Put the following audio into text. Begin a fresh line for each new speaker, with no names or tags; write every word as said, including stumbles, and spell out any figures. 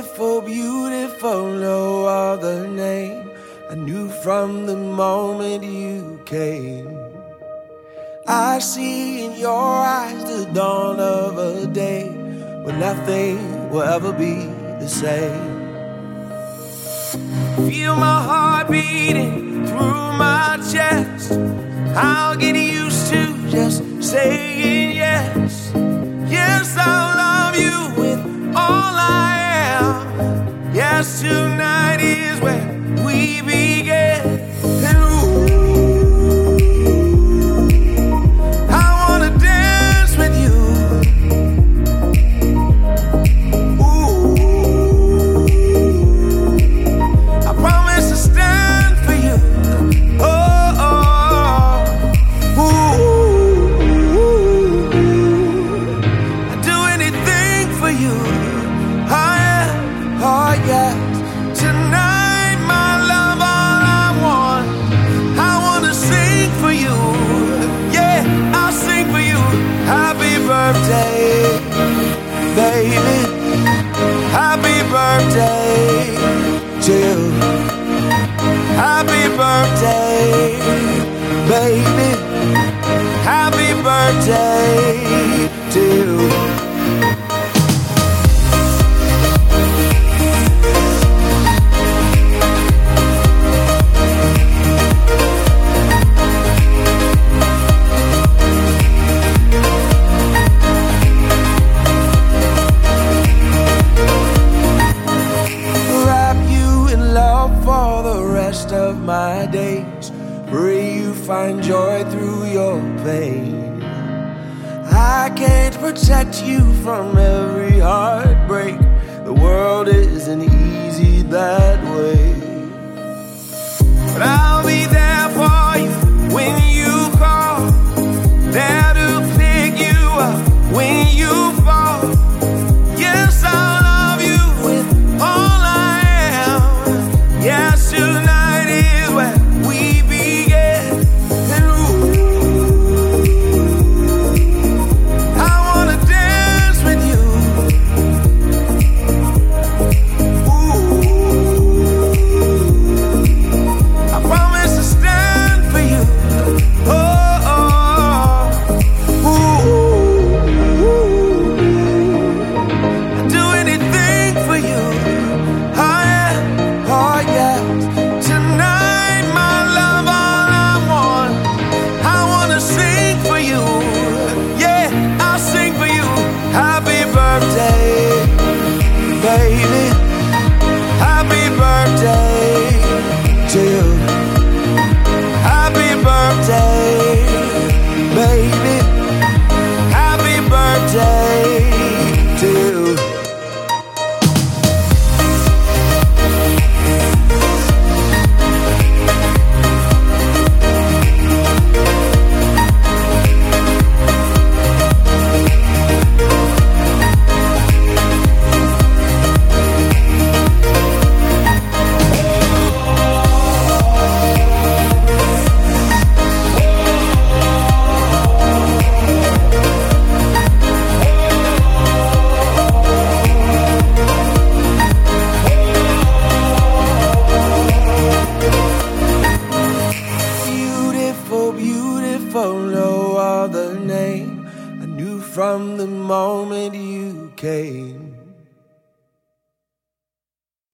Beautiful, beautiful, no other name. I knew from the moment you came. I see in your eyes the dawn of a day when nothing will ever be the same. Feel my heart beating through my chest. I'll get used to just saying yes. Yes, I'll love you with all I am. Yes, tonight is where we begin. And ooh, I wanna dance with you. Ooh, I promise to stand for you. Oh, oh, ooh, I'd do anything for you. Oh yeah, oh yeah. Tonight, my love, all I want. I wanna sing for you. Yeah, I'll sing for you. Happy birthday, baby. Happy birthday to you. Happy birthday, baby. Happy birthday to you. Of my days, pray you find joy through your pain. I can't protect you from every heartbreak. The world isn't easy that way. But I'll be there for you when you call, there to pick you up when you fall. Yes, I'll love you with all I am. Yes, tonight we begin. And ooh, I wanna dance with you. Ooh, I promise to stand for you. Oh, oh, ooh, I'd do anything for you. Oh yeah, oh yeah. Tonight, my love, all I want. I wanna sing for you. Yeah, I'll sing for you. Happy birthday, baby. Happy birthday to you. Happy birthday, baby. Happy birthday to you. Beautiful, no other name. I knew from the moment you came.